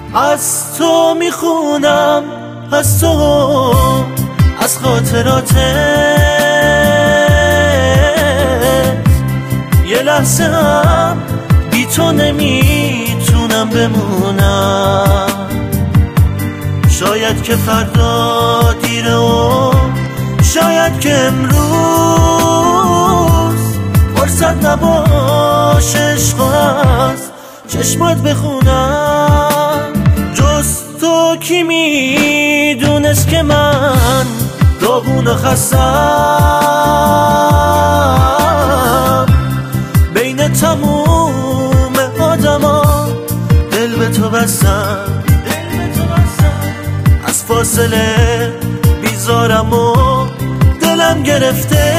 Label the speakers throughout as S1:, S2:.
S1: از تو میخونم، از تو، از خاطراتت. یه لحظه هم بی تو نمیتونم بمونم. شاید که فردا دیره و شاید که امروز فرصت نباشه عشق از چشمات بخونم. جز تو کی میدونست که من داغون و خستم. بین تموم آدما دل به تو بستم. از فاصله بیزارم و دلم گرفته.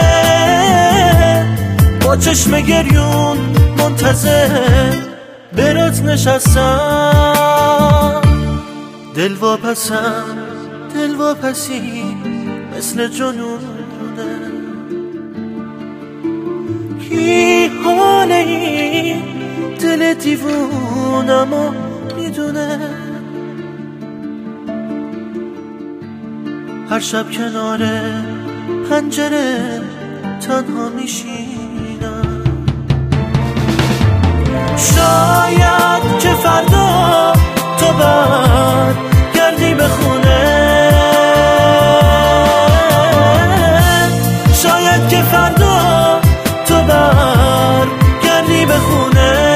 S1: با چشم گریون منتظر برات نشستم. دل واپسم، دل واپسی مثل جنونه. کی حاله این دل دیوونم و میدونه. هر شب کنار پنجره تنها میشینم. شاید که فردا تو برگردی به خونه. شاید که فردا تو برگردی به خونه.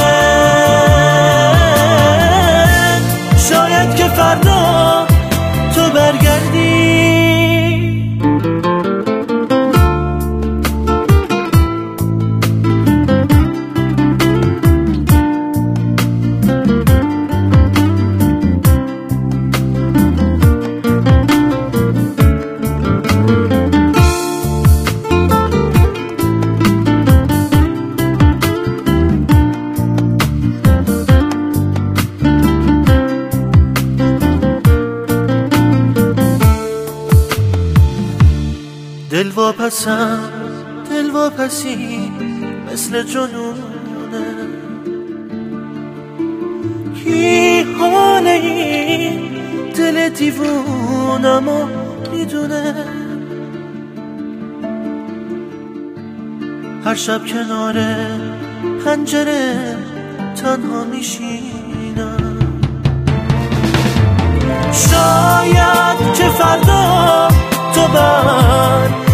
S1: شاید که فردا تو برگردی. دل واپسم، دل واپسی مثل جنونه. کی حاله این دل دیوونم و میدونه. هر شب کنار پنجره تنها میشینم. شاید که فردا تو